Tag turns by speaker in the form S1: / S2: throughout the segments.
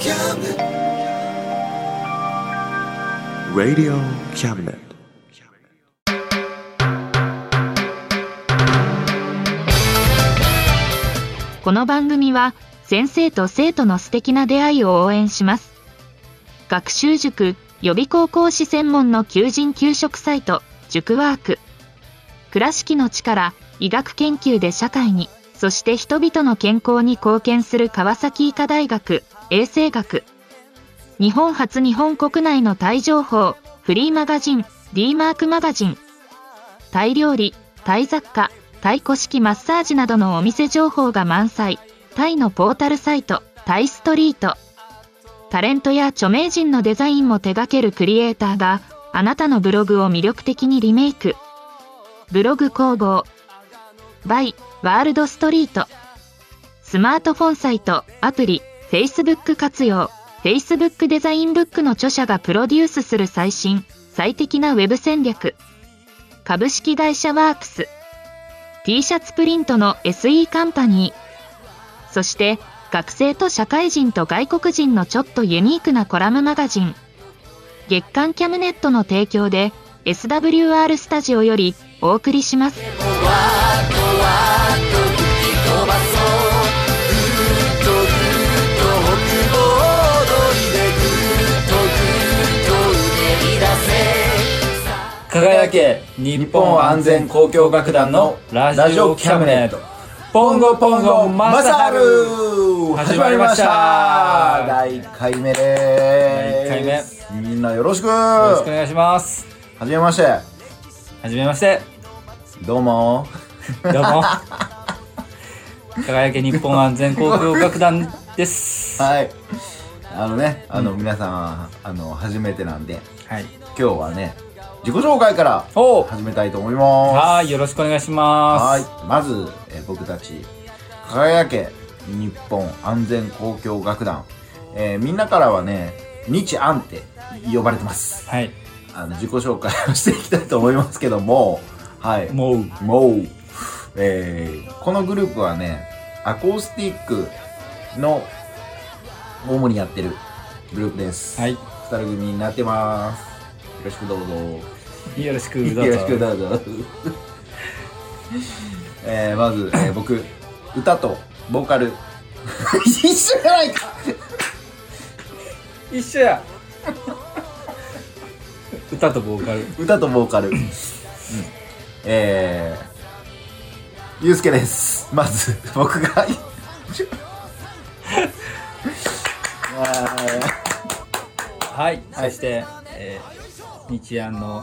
S1: Radio Cabinet.
S2: この番組は先生と生徒の素敵な出会いを応援します。学習塾予備校講師専門の求人・求職サイト塾ワーク。倉敷の力、医学研究で社会に、そして人々の健康に貢献する川崎医科大学衛生学。日本初日本国内のタイ情報フリーマガジン D マークマガジン。タイ料理、タイ雑貨、タイ古式マッサージなどのお店情報が満載。タイのポータルサイトタイストリート。タレントや著名人のデザインも手掛けるクリエイターがあなたのブログを魅力的にリメイク。ブログ工房 by ワールドストリート。スマートフォンサイトアプリ Facebook 活用。 Facebook デザインブックの著者がプロデュースする最新最適なウェブ戦略。株式会社ワークス。 T シャツプリントの SE カンパニー。そして学生と社会人と外国人のちょっとユニークなコラムマガジン。月刊キャムネットの提供で SWR スタジオよりお送りします。
S3: 輝け日本安全交響楽団のラジオキャムネット。ポンゴポンゴマサル始まりました。
S4: 第1回目でーす。みんなよろしくお
S3: 願いします。
S4: はじめまして。
S3: はじめまして。
S4: どうも
S3: どうも輝け日本安全交響楽団です。
S4: はい。皆さん初めてなんで、はい、今日はね自己紹介から始めたいと思います。
S3: はい、よろしくお願いします。
S4: はい、まず、僕たち輝け日本安全交響楽団、みんなからはね日安って呼ばれてます。はい。自己紹介をしていきたいと思いますけども、はい。もう、このグループはねアコースティックの主にやってるグループです。はい。2人組になってます。よろしくどうぞ。
S3: よろしくどうぞ。
S4: よろしくどうぞ。まず、僕歌とボーカル一緒じゃないか。
S3: 一緒や。歌とボーカル。
S4: 歌とボーカル。ゆうすけです。まず僕が
S3: はい、そして、日安の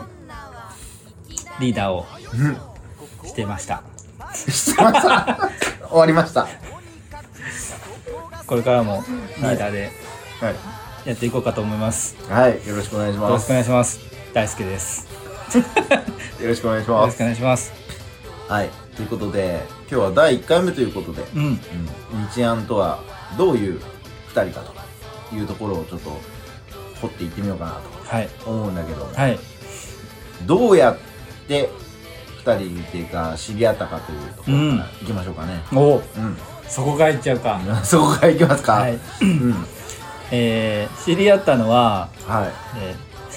S3: リーダーをしてました。
S4: してました。終わりました。
S3: これからもリーダーでやっていこうかと思います。
S4: はい、よろしくお願いします。
S3: よろしくお願いします。大輔です。
S4: よろしくお願いします。
S3: よろしくお願いします。
S4: はい、ということで今日は第1回目ということで、日安とはどういう2人かというところをちょっと掘っていってみようかなと思うんだけど、はい、どうやって2人っていうか知り合ったかというところからいきましょうかね。
S3: そこからいっちゃうか。
S4: そこからいきますか。はい。
S3: 知り合ったのは、はい、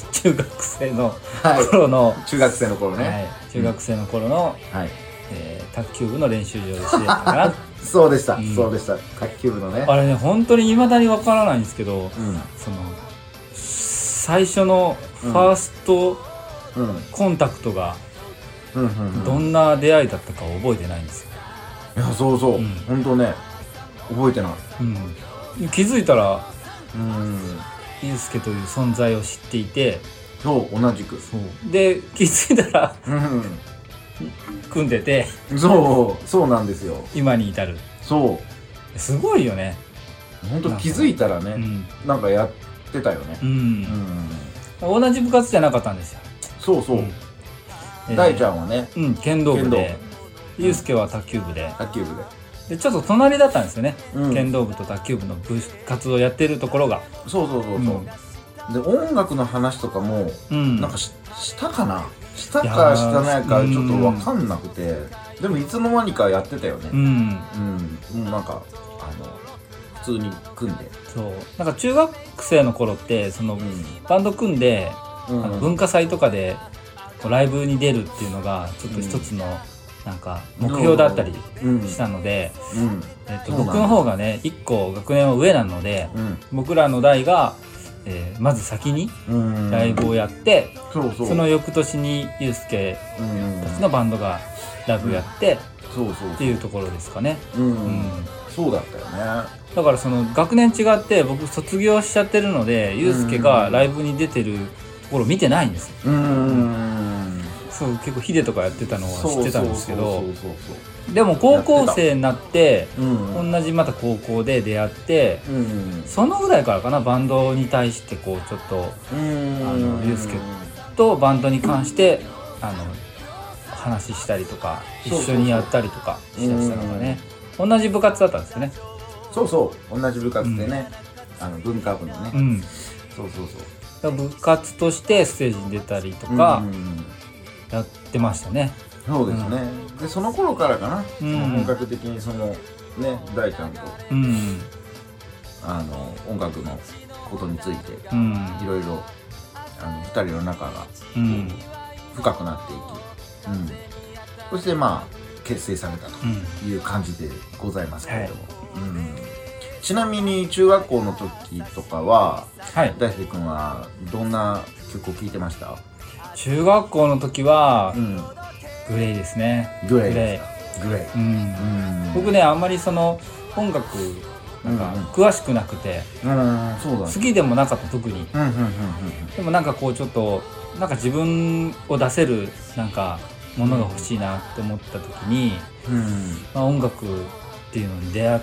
S3: 中学生の頃の、
S4: 中学生の頃ね、
S3: はい、中学生の頃の、卓球部の練習場で知り合ったかな。
S4: そうでした、そうでした。卓球部のね。
S3: あれね、本当に未だにわからないんですけど、その最初のファーストコンタクトがどんな出会いだったかを覚えてないんですよ。
S4: いや、そうそう、本当ね覚えてない。
S3: 気づいたらゆうすけという存在を知っていて、
S4: そう同じく
S3: そうで気づいたら組んでて、
S4: そうなんですよ。
S3: 今に至る。そうすごいよね。
S4: 本当気づいたらね、なんかやってたよね。
S3: 同じ部活じゃなかったんですよ。
S4: そうそう。大ちゃんはね
S3: 剣道部で、ゆうすけは卓球部ででちょっと隣だったんですよね、剣道部と卓球部の部活をやってるところが。そう
S4: で音楽の話とかも、なんかしたかな、したかしたないかちょっと分かんなくて、でもいつの間にかやってたよね。もうなんか普通に組んで。
S3: そうなんか中学生の頃ってその、バンド組んで、文化祭とかでこうライブに出るっていうのがちょっと一つのなんか目標だったりしたので、僕の方がね1個学年は上なので、僕らの代が、まず先にライブをやって、その翌年にユースケたちのバンドがライブやって、っていうところですかね。
S4: そうだったよね。
S3: だからその学年違って僕卒業しちゃってるので、ユースケがライブに出てるところ見てないんですよ。そう結構ヒデとかやってたのは知ってたんですけど、でも高校生になって、同じまた高校で出会って、そのぐらいからかな、バンドに対してこうちょっとユースケとバンドに関して話したりとか一緒にやったりとかしだしたのがね、同じ部活だったんですよね。
S4: そう同じ部活でね、文化部のね、部
S3: 活としてステージに出たりとかやってましたね。
S4: そうですね。でその頃からかな、本格的にそのね大ちゃんと音楽のことについていろいろ2人の仲が深くなっていき、そしてまあ結成されたという感じでございますけれども、ちなみに中学校の時とかは、大輔君はどんな曲を聴いてました？
S3: 中学校の時は、グレイですね。
S4: グレイ。
S3: 僕ねあんまりその音楽なんか詳しくなくて、好きでもなかった特に。でもなんかこうちょっとなんか自分を出せるなんかものが欲しいなって思った時に、音楽っていうのに出会って、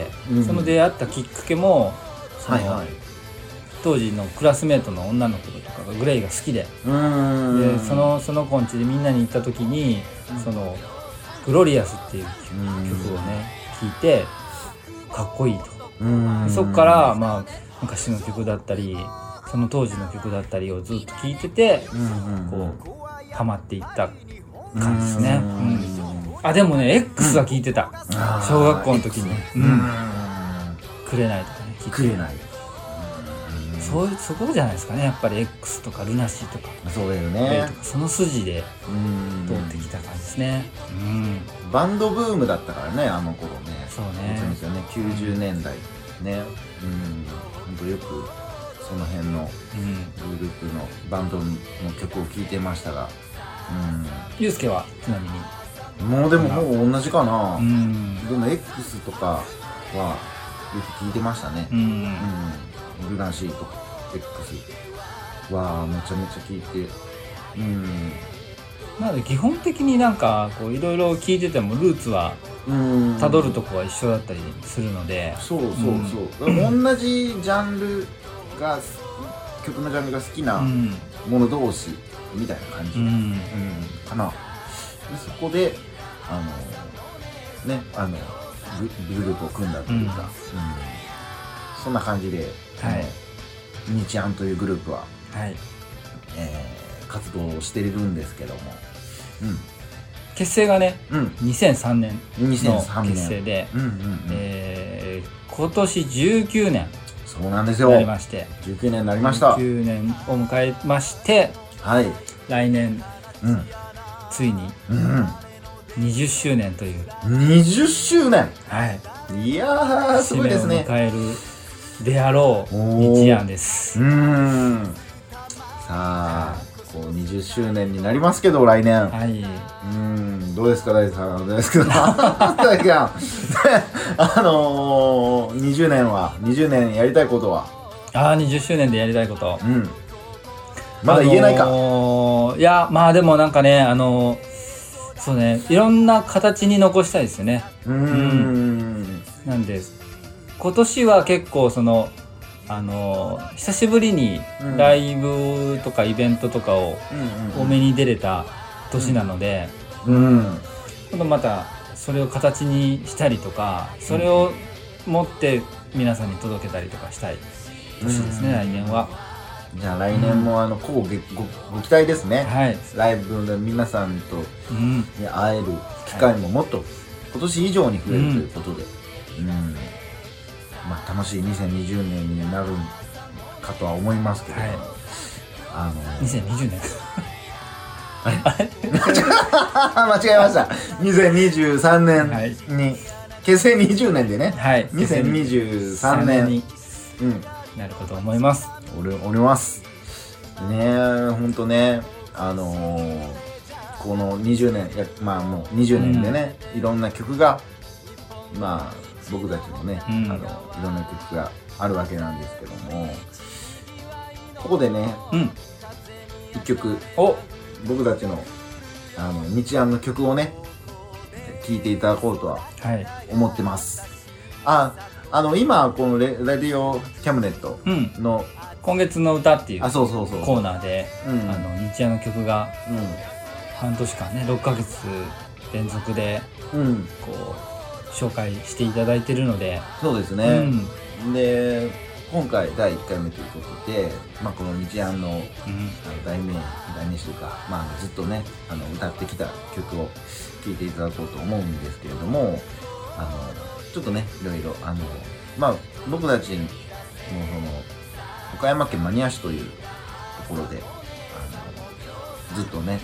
S3: その出会ったきっかけもその、当時のクラスメートの女の子とかがグレイが好きで、でその子ん家でみんなに行った時に、そのグロリアスっていう曲をね聴いてかっこいいと、そっからまあ昔の曲だったりその当時の曲だったりをずっと聴いてて、こうハマっていった感じですね。でもね X は聴いてた、小学校の時に。くれないとかね、
S4: くれない、
S3: そこじゃないですかね、やっぱり X とかルナシーとか、
S4: そうだよね、
S3: その筋で通ってきた感じですね。
S4: バンドブームだったからね、あの頃ね。
S3: そうね、
S4: そうですよね、90年代ね。本当よくその辺のグループのバンドの曲を聴いてましたが、
S3: ユースケはちなみに
S4: もうでも同じかな。でも X とかはよく聴いてましたね。ルナシーとか X はめちゃめちゃ聴いて、
S3: なので基本的になんかこういろいろ聴いててもルーツはたどるとこは一緒だったりするので、
S4: そう同じジャンルが曲のジャンルが好きなもの同士みたいな感じかな。でそこでグループを組んだというか、そんな感じで、日安というグループは、活動をしているんですけども、
S3: 結成がね、2003年の結成で、今年19年
S4: そうなんですよ、
S3: なりまして、
S4: 19年になりました。
S3: 19年を迎えまして、来年、ついに20周年という
S4: 20周年、いやーすごいですね。
S3: 節目を迎えるであろう日安です。
S4: さあこう20周年になりますけど、来年、どうですか大さん、どうですか大さん20年やりたいことは
S3: 20周年でやりたいこと、
S4: まだ言えないか。
S3: いやまあでもなんかね、そうね、いろんな形に残したいですよね。なんで今年は結構その久しぶりにライブとかイベントとかを多めに出れた年なので、今度またそれを形にしたりとか、それを持って皆さんに届けたりとかしたい年ですね、来年は。
S4: じゃあ来年もご期待ですね。ライブで皆さんと会える機会ももっと今年以上に増えるということで、 楽しい2020年になるかとは思いますけど、
S3: 2020年
S4: あれ間違えました2023年に、結成20年でね、2023年に
S3: なるかと思います。
S4: おりますね。ほんとね、この20年もう20年でね、いろんな曲が僕たちのね、いろんな曲があるわけなんですけども、ここでね、一曲僕たちの日安の曲をね聴いていただこうとは思ってます。今このラディオキャムネットの、
S3: 今月の歌っていうコ
S4: そう
S3: ーナーで、日安の曲が半年間ね、6ヶ月連続でこう紹介していただいてるので、
S4: そうですね、で今回第1回目ということで、この日安の代名詞というか、ずっとね歌ってきた曲を聴いていただこうと思うんですけれども、ちょっとねいろいろ僕たちの岡山県真庭市というところでずっとね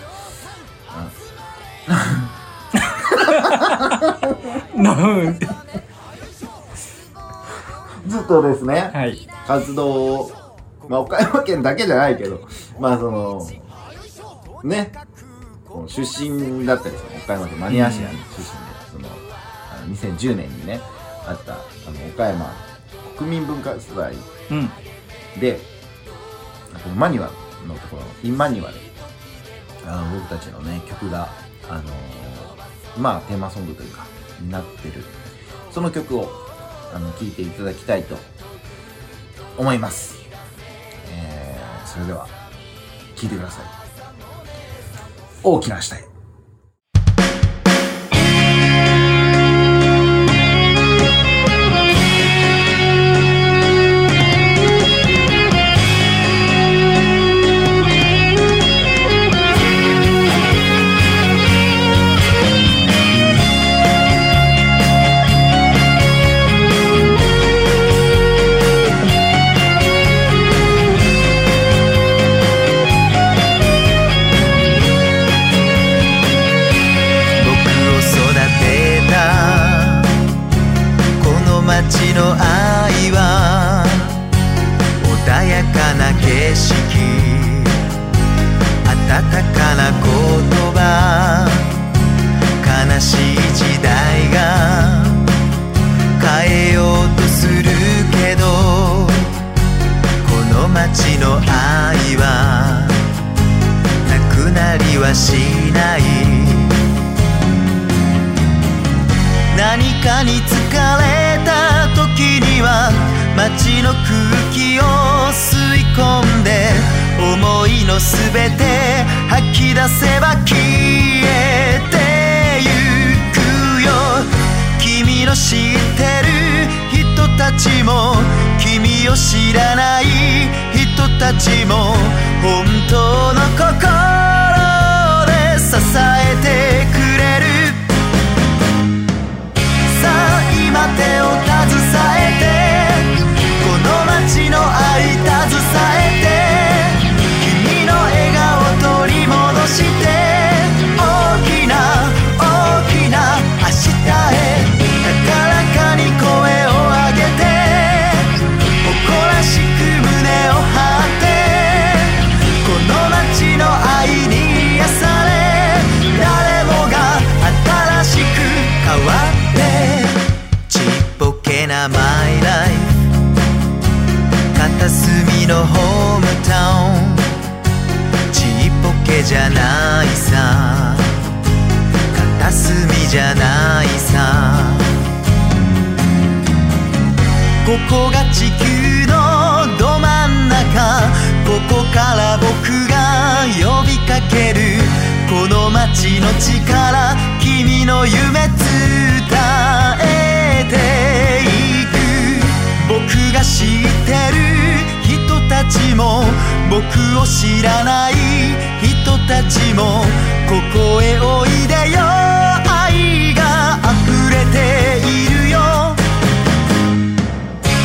S4: ずっとですね、活動を、岡山県だけじゃないけど、ね、出身だったり、岡山県真庭市出身で、2010年にね、あった岡山国民文化祭で、マニュアのところ、インマニュアで、僕たちのね、曲が、テーマソングというか、になってる、その曲を、聴いていただきたいと思います。それでは、聴いてください。大きな下へ。
S5: 街の愛は穏やかな景色、温かな言葉、悲しい時代が変えようとするけど、この街の愛はなくなりはしない。何かに疲れた時には街の空気を吸い込んで、思いのすべて吐き出せば消えてゆくよ。君の知ってる人たちも、君を知らない人たちも、本当の心で支えてくれる。今手を携えて、この街の愛携えて、君の笑顔取り戻して、大きな大きな明日へ高らかに声を上げて、誇らしく胸を張って、この街の愛に癒され、誰もが新しく変わってちっぽけなマイライフ、片隅のホームタウン、ちっぽけじゃないさ、片隅じゃないさ。ここが地球のど真ん中、ここから僕が呼びかける。この街の力、君の夢伝えていく。僕が知ってる人たちも、僕を知らない人たちも、ここへおいでよ。愛が溢れているよ。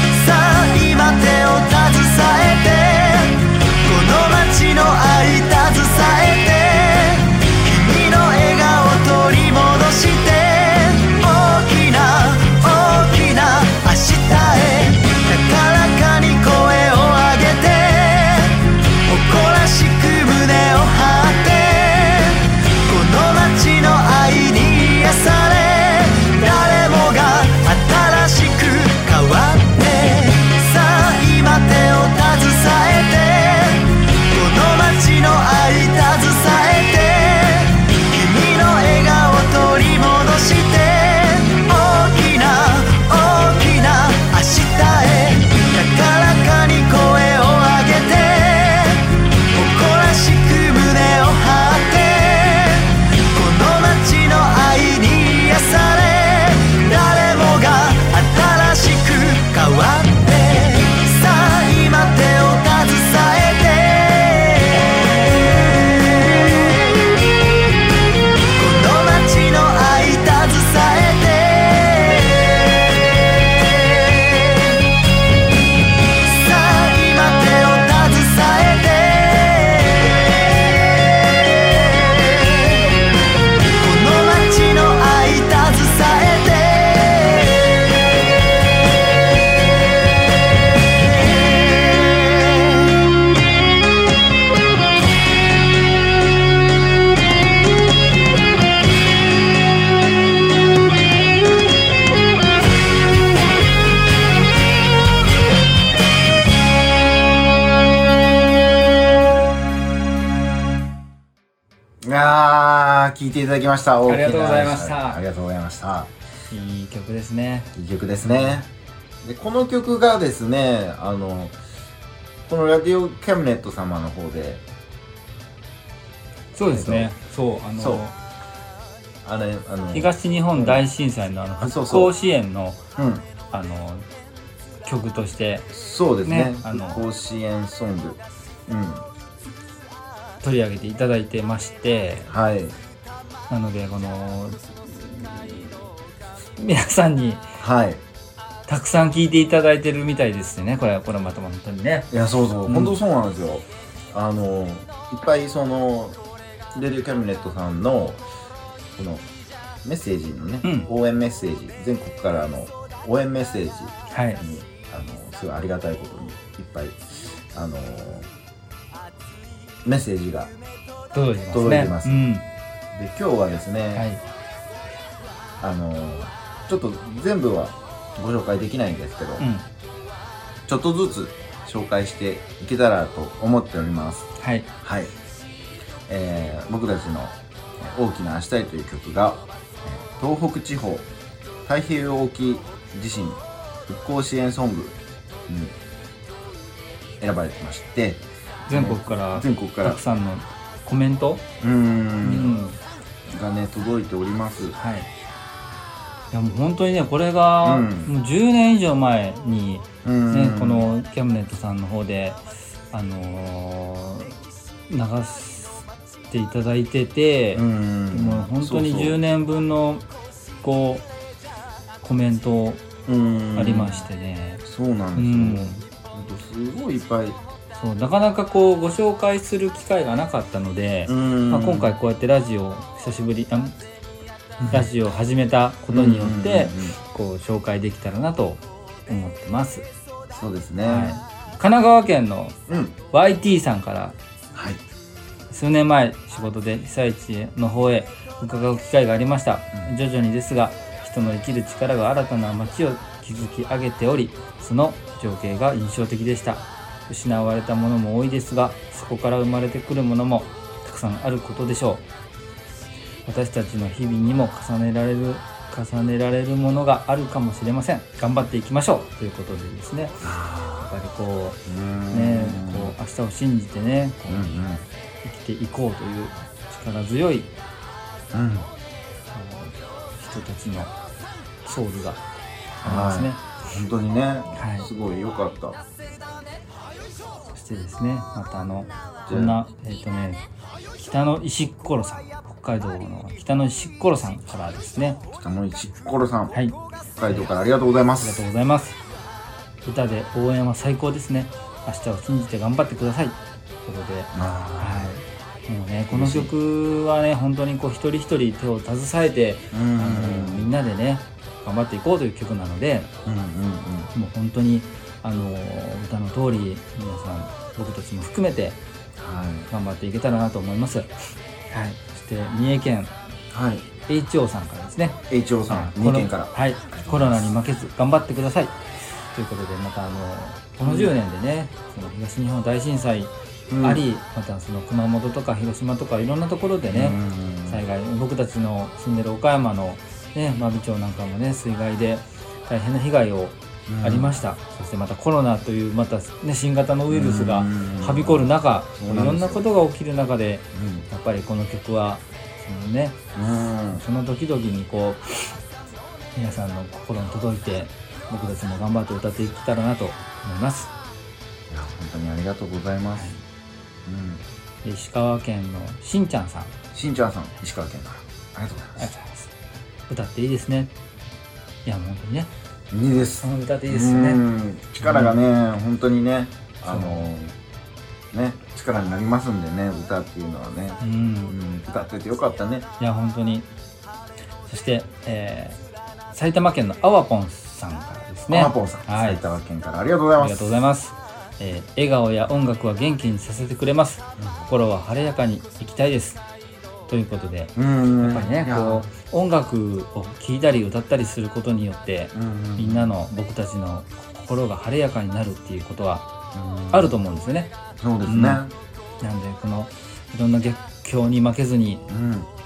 S4: 聴いていただきました。
S3: ありがとうございました。
S4: ありがとうございました。
S3: いい曲ですね。
S4: いい曲ですね。でこの曲がですね、このラディオキャビネット様の方で、
S3: そうですね。東日本大震災の復興支援の曲として、
S4: そうですね。復興支援ソング、
S3: 取り上げていただいてまして、
S4: はい。
S3: なので皆さんに、
S4: はい。
S3: たくさん聴いていただいてるみたいですね。これまた本当にね。
S4: いや、そうそう、本当そうなんですよ。いっぱいそのレディオキャビネットさんのこのメッセージのね、応援メッセージ、全国からの応援メッセージに、すごいありがたいことにいっぱいメッセージが届いてます。で今日はですね、ちょっと全部はご紹介できないんですけど、ちょっとずつ紹介していけたらと思っております。はい、僕たちの大きな明日へという曲が、東北地方太平洋沖地震復興支援ソングに選ばれてまして、
S3: 全国からたくさんのコメント
S4: がね届いております。
S3: いやもう本当にね、これがもう10年以上前に、ね、このキャビネットさんの方で、流していただいてて、もう本当に10年分のこうコメントありましてね。
S4: そうなんですよ。本当すごいいっぱい。
S3: そうなかなかこうご紹介する機会がなかったので、今回こうやってラジオ久しぶりラジオを始めたことによってこう紹介できたらなと思ってます。
S4: そうですね。
S3: 神奈川県の YT さんから、数年前仕事で被災地の方へ伺う機会がありました。徐々にですが人の生きる力が新たな街を築き上げており、その情景が印象的でした。失われたものも多いですが、そこから生まれてくるものもたくさんあることでしょう。私たちの日々にも重ねられるものがあるかもしれません。頑張っていきましょうということでですね、やっぱりこうね、こう明日を信じてね、こう生きていこうという力強い、人たちのソウルがありますね。
S4: 本当にね、すごい良かった。
S3: そしてですね、またこんな北の石ころさん、北海道の北の石ころさんからですね。
S4: 北の石ころさん、北海道からありがとうございます。
S3: ありがとうございます。歌で応援は最高ですね。明日を信じて頑張ってくださいということで、もうね、この曲はね、本当にこう一人一人手を携えてみんなでね頑張っていこうという曲なので、もう本当に歌の通り皆さん僕たちも含めて頑張っていけたらなと思います。そして三重県、HO さんからですね。
S4: HO さん、三重県から、
S3: コロナに負けず頑張ってくださいということで、またこの10年でね、その東日本大震災あり、またその熊本とか広島とかいろんなところでね、災害、僕たちの住んでる岡山のね、真備町なんかもね、水害で大変な被害をありました。そしてまたコロナというまたね、新型のウイルスがはびこる中、いろんなことが起きる中で、やっぱりこの曲はそのね、その時々にこう皆さんの心に届いて、僕たちも頑張って歌っていけたらなと思います。
S4: いや、本当にありがとうございます。
S3: 石川県のしんちゃんさん、
S4: 石川県からありがとうございます。
S3: 歌っていいですね。いや、本当にね、
S4: いいです。
S3: 歌っていいですね。
S4: 力がね、本当にね、力になりますんでね、歌っていうのはね、歌っててよかったね。
S3: いや、本当に。そして、埼玉県のあわぽんさんからですね。
S4: あわぽんさん、埼玉県からありがとうございます。
S3: ありがとうございます。笑顔や音楽は元気にさせてくれます。心は晴れやかに生きたいです。ということで、やっぱりね、こう音楽を聴いたり歌ったりすることによって、みんなの僕たちの心が晴れやかになるっていうことはあると思うんですよね。
S4: そうですね。
S3: なんでこのいろんな逆境に負けずに、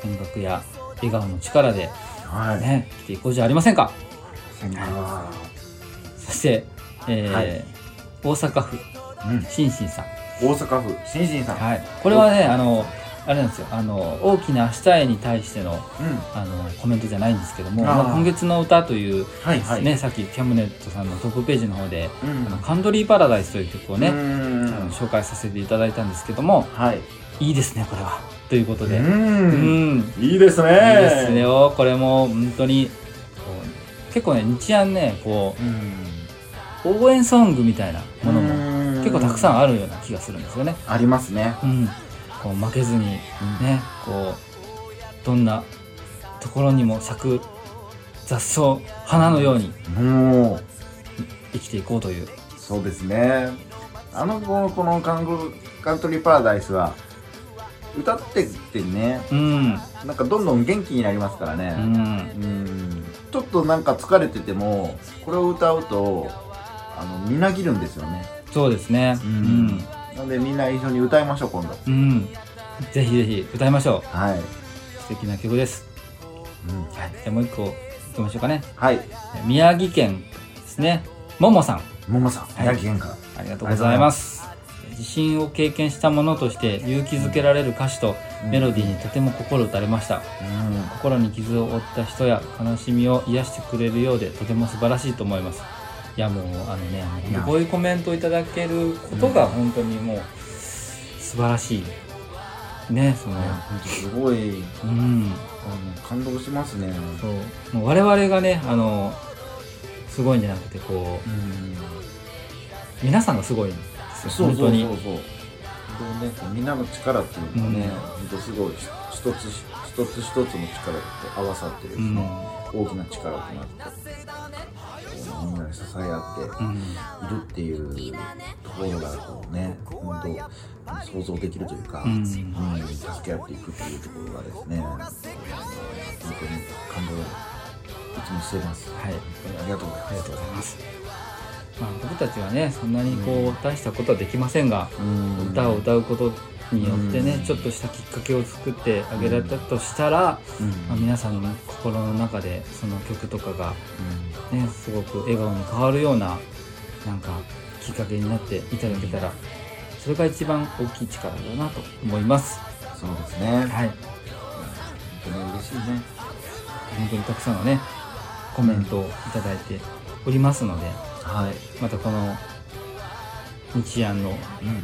S3: 音楽や笑顔の力で、
S4: はい
S3: ね、来ていこうじゃありませんか。
S4: あ
S3: そして、
S4: はい
S3: 大阪府、しんしんさん。
S4: 大阪府しんしんさん、
S3: はい、これはねあれなんですよ、大きな明日へに対しての、コメントじゃないんですけども、今月の歌という、
S4: はいはい
S3: ね、さっきキャムネットさんのトップページの方で、カントリーパラダイスという曲をね、紹介させていただいたんですけども、
S4: はい、
S3: いいですねこれはということで、
S4: いいですね。
S3: いいですねよ。これも本当に結構ね、日安ね、こう、応援ソングみたいなものも結構たくさんあるような気がするんですよね。
S4: ありますね。
S3: こう負けずにね、こうどんなところにも咲く雑草、花のように生きていこうという。
S4: そうですね。このカントリーパラダイスは歌ってってね、なんかどんどん元気になりますからね。ちょっとなんか疲れててもこれを歌うとみなぎるんですよね。
S3: そうですね。
S4: なのでみんな一緒に歌いましょう今度。
S3: ぜひぜひ歌いましょう。
S4: はい。
S3: 素敵な曲です。はい。じゃあもう一個いきましょうかね。
S4: はい。
S3: 宮城県ですね。ももさん。
S4: 宮城県から。
S3: ありがとうございます。地震を経験したものとして勇気づけられる歌詞とメロディーにとても心打たれました。心に傷を負った人や悲しみを癒してくれるようでとても素晴らしいと思います。いやもうこういうコメントをいただけることが本当にもう素晴らしいね。本
S4: 当すごい、感動しますね。
S3: そう、もう我々がねすごいんじゃなくてこう、皆さんがすごいんですよ。本当に
S4: みんなの力っていうのがね、本当すごい一つ一つの力って合わさってですね、大きな力となってみんなで支え合っているっていうところがこうね、本当想像できるというか、助け合っていくっていうところがですね、本当に感動をいつもしています。はい、本当にありがとうございます。
S3: 僕たちはねそんなにこう大したことはできませんが、歌を歌うことによってね、ちょっとしたきっかけを作ってあげられたとしたら、皆さんの心の中でその曲とかが、ね、すごく笑顔に変わるようななんかきっかけになっていただけたら、それが一番大きい力だなと思います。
S4: そうですね。はい。本当に嬉しいね。
S3: 本当にたくさんのねコメントをいただいておりますので、またこの日安の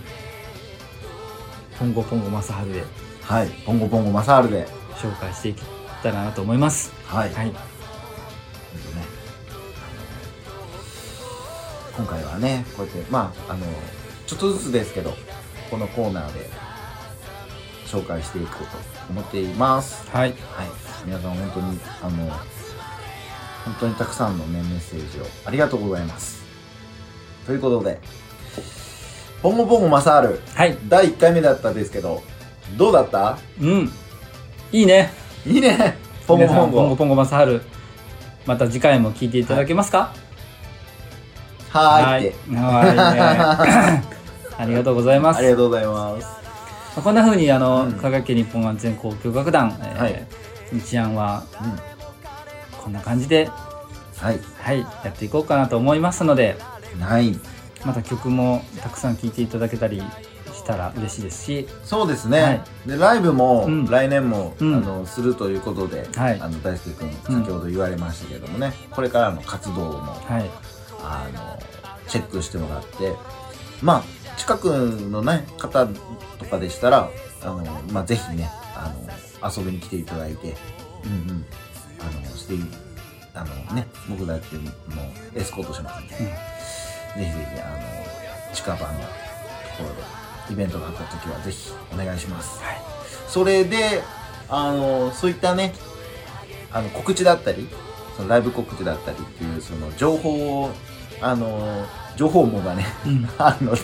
S3: ポンゴポンゴマサハルで、
S4: ポンゴポンゴマサハルで
S3: 紹介していけたらなと思います。
S4: 今回はねこうやってちょっとずつですけどこのコーナーで紹介していこうと思っています。皆さん本当に本当にたくさんのねメッセージをありがとうございます。ということでポンゴポンゴマサール、第1回目だったんですけどどうだった？
S3: いいね。
S4: いいね。ポンゴポンゴ
S3: ポンゴポンゴマサール、また次回も聞いていただけますか？
S4: はい。
S3: ありがとうございます。
S4: ありがとうございます。
S3: こんな風に香川県日本安全交響楽団日安はこんな感じでやっていこうかなと思いますので、また曲もたくさん聴いていただけたりしたら嬉しいですし。
S4: そうですね。でライブも来年もするということで、大輔君先ほど言われましたけれどもね、これからの活動もチェックしてもらって、近くのね方とかでしたらぜひね遊びに来ていただいて、僕たちもエスコートしますんで、ぜひぜひ近場のところでイベントがあった時はぜひお願いします。それでそういったね告知だったり、そのライブ告知だったりっていうその情報を情報網がね、あるので、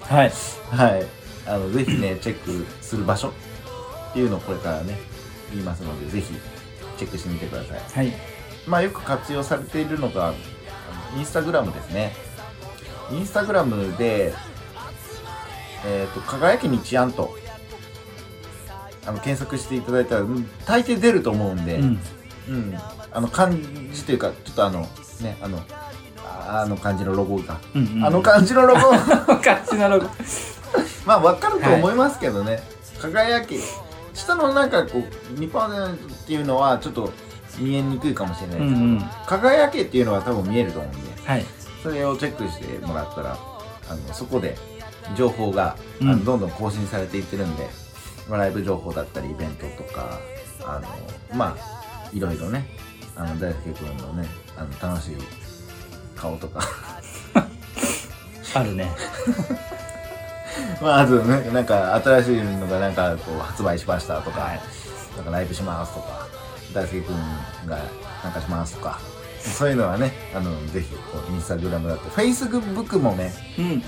S4: ぜひねチェックする場所っていうのをこれからね言いますので、ぜひチェックしてみてください。よく活用されているのがインスタグラムですね。インスタグラムで輝き日安と検索していただいたら大抵出ると思うんで、漢字というかちょっとね漢字のロゴが、漢字のロゴ
S3: 漢字のロゴ
S4: まあ分かると思いますけどね、輝き下のなんかこう2%っていうのはちょっと見えにくいかもしれないですけど、輝けっていうのは多分見えると思うんで、それをチェックしてもらったらそこで情報がどんどん更新されていってるんで、ライブ情報だったりイベントとかまあいろいろね大輔君のね楽しい顔とか
S3: あるね
S4: まああとねなんか新しいのがなんかこう発売しましたとか、なんかライブしますとか大輔君がなんかしますとか、そういうのはねぜひインスタグラムだってフェイスブックもね、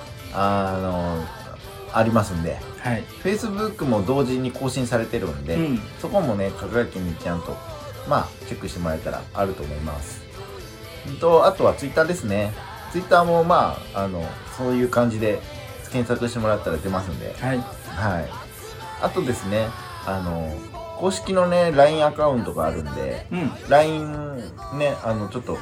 S4: ありますんで、フェイスブックも同時に更新されてるんで、そこもね輝きにちゃんとチェックしてもらえたらあると思います。あとはツイッターですね。ツイッターもそういう感じで検索してもらったら出ますんで、あとですね公式のね LINE アカウントがあるんで、LINE ねちょっと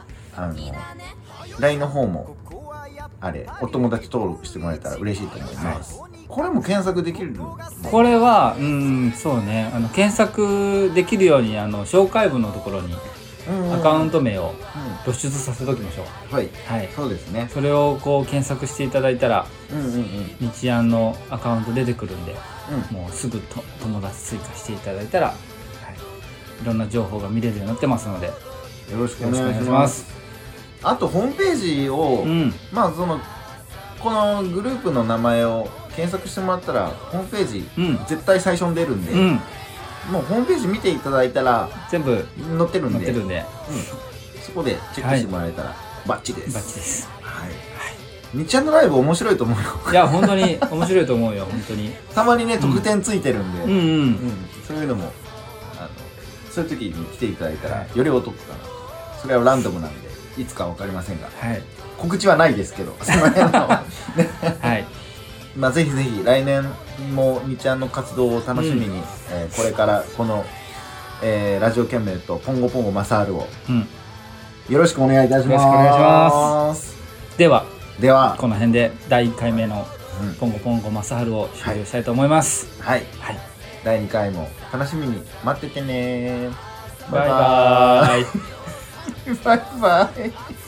S4: LINE の方もお友達登録してもらえたら嬉しいと思います。これも検索できるの？
S3: これはそうね検索できるように紹介文のところにアカウント名を露出させておきましょう。そうですね。それをこう検索していただいたら、日安のアカウント出てくるんで、もうすぐ友達追加していただいたら、いろんな情報が見れるようになってますので、よ
S4: ろしくお願いします。あとホームページを、このグループの名前を検索してもらったらホームページ、絶対最初に出るんで、もうホームページ見ていただいたら
S3: 全部
S4: 載ってるんで、そこでチェックしてもらえたらバッチリです。
S3: バッチリです。
S4: 日ちゃんのライブ面白いと思うよ。
S3: いや本当に面白いと思うよ本当に。
S4: たまにね特典ついてるんで、そういうのもそういう時に来ていただいたらよりお得かな。それはランダムなんでいつかわかりませんが、告知はないですけど、その辺のぜひぜひ来年も日ちゃんの活動を楽しみに、これからこの、ラジオキャンメルとポンゴポンゴマサールを、よろしくお願いいたします。
S3: よろしくお願いします。ではこの辺で第1回目のポンゴポンゴマサールを終了したいと思います。
S4: 第2回も楽しみに待っててね。
S3: バイバイ
S4: バイバイ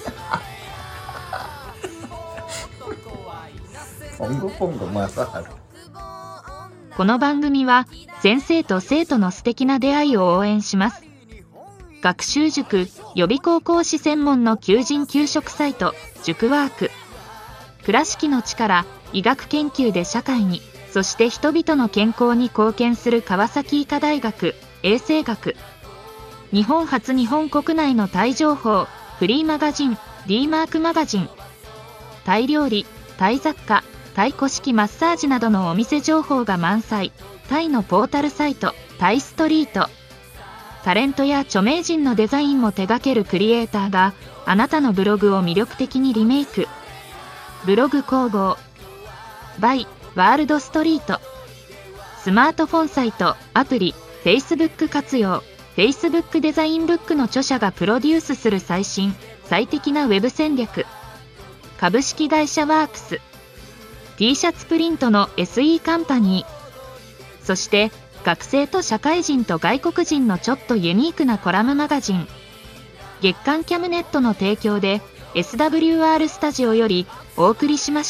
S4: ポンゴポンゴマサール。
S2: この番組は先生と生徒の素敵な出会いを応援します。学習塾予備高校師専門の求人・求職サイト塾ワーク。倉敷の力、医学研究で社会に、そして人々の健康に貢献する川崎医科大学衛生学。日本初日本国内のタイ情報フリーマガジン D マークマガジン。タイ料理、タイ雑貨、タイ古式マッサージなどのお店情報が満載。タイのポータルサイトタイストリート。タレントや著名人のデザインも手掛けるクリエイターがあなたのブログを魅力的にリメイク。ブログ工房 by ワールドストリート。スマートフォンサイトアプリ Facebook 活用。 Facebook デザインブックの著者がプロデュースする最新最適なウェブ戦略。株式会社ワークス。 T シャツプリントの SE カンパニー。そして学生と社会人と外国人のちょっとユニークなコラムマガジン。月刊キャムネットの提供で SWR スタジオよりお送りしました。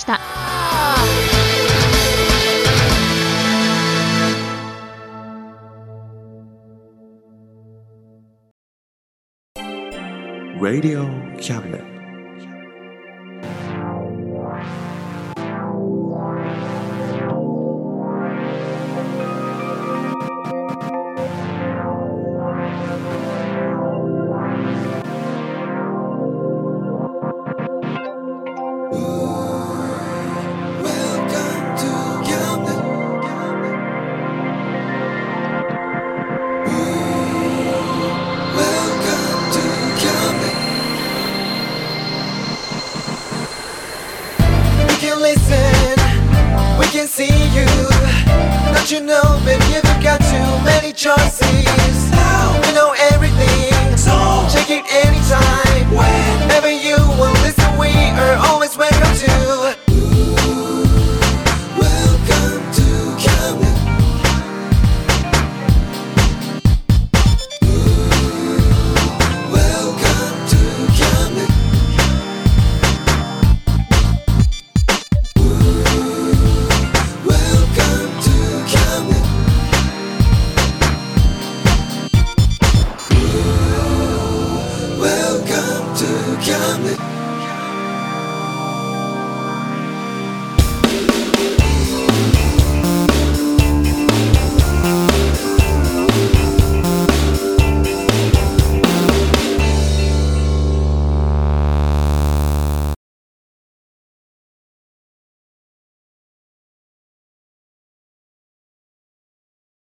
S1: Radio Cabinet.
S5: Listen, we can see you. Don't you know, baby, you've got to many choices. We know everything, so check it anytime.